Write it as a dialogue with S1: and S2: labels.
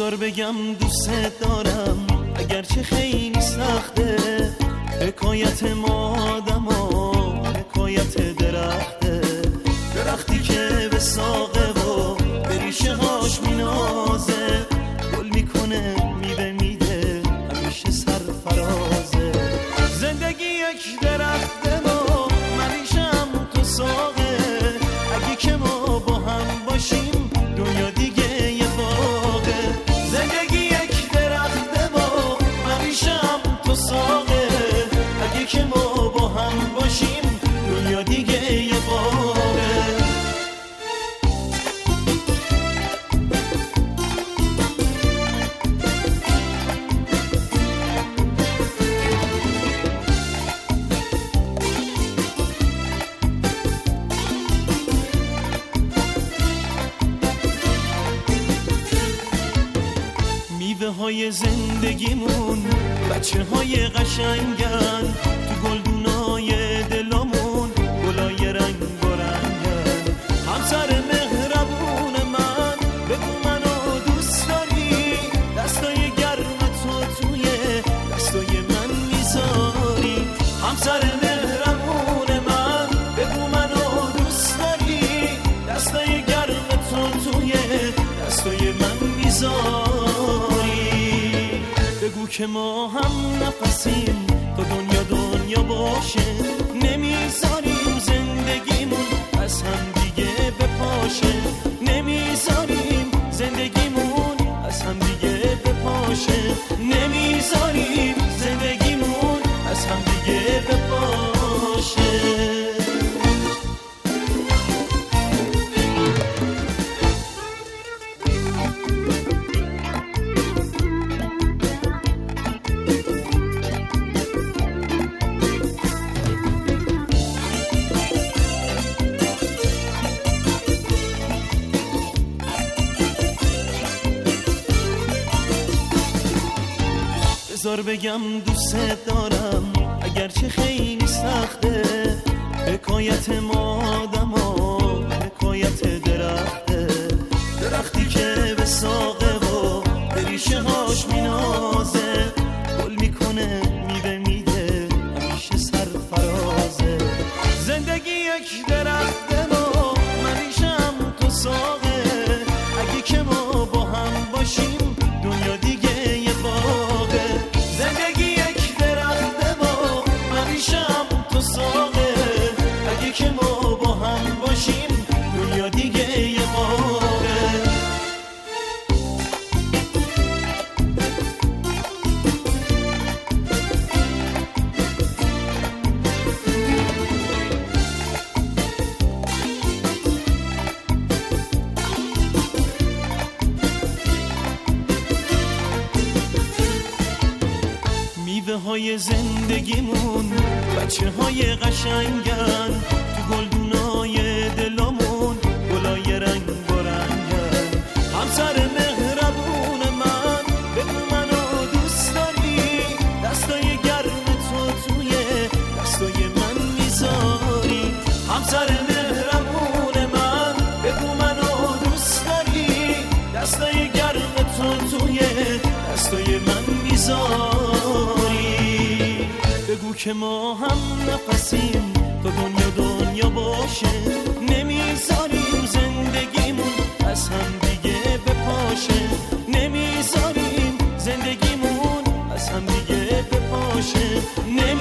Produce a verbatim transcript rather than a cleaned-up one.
S1: بذار بگم دوست دارم اگرچه خیلی سخته، حکایت ما آدم ها حکایت درخته، درختی که به ساقه و به ریشه هاش مینازه، گل میکنه میوه میده همیشه سرفرازه. زندگی یک درخته ما من ریشم تو ساقه، اگه که ما با هم باشیم دنیا دیگه یه باغه. زندگی یک درخته ما من ریشم تو ساقه، اگه که ما با هم باشیم دنیا دیگه یه باغه. میوه های زندگیمون بچه های قشنگن، تو گلدونای دلامون گلای رنگ و رنگن. همسر مهربون من بگو منو دوست داری، دستای گرم تو توی دستای من میذاری. همسر مهربون من بگو منو دوست داری، دستای گرم تو توی دستای من میذاری. بگو که ما هم نفسیم تا دنیا دنیا باشه، نمیذاریم زندگیمون از هم دیگه بپاشه، نمیذاریم زندگیمون از هم دیگه بپاشه، نمیذاریم زندگیمون از هم دیگه بپاشه. بذار بگم دوست دارم اگرچه خیلی سخته، حکایت ما آدم ها حکایت درخته، درختی که به ساقه و به ریشه هاش مینازه، گل میکنه میوه میده همیشه سرفرازه. زندگی یک درخته ما من ریشم تو ساقه، اگه که ما با هم باشیم دنیا دیگه یه باغه. زندگی یک درخته ما من ریشم تو ساقه، اگه که ما با هم باشیم دنیا دیگه یه باغه. میوه های زندگیمون بچه های قشنگن، تو گلدونای دلامون گلای رنگ و رنگن. همسر مهربون من بگو منو دوست داری، دستای گرم تو توی دستای من میذاری. همسر مهربون من بگو منو دوست داری، دستای گرم تو توی دستای من میذاری. بگو که ما هم نفسیم تا دنیا دنیا باشه، نمیذاریم زندگیمون از هم دیگه بپاشه، نمیذاریم زندگیمون از هم دیگه بپاشه.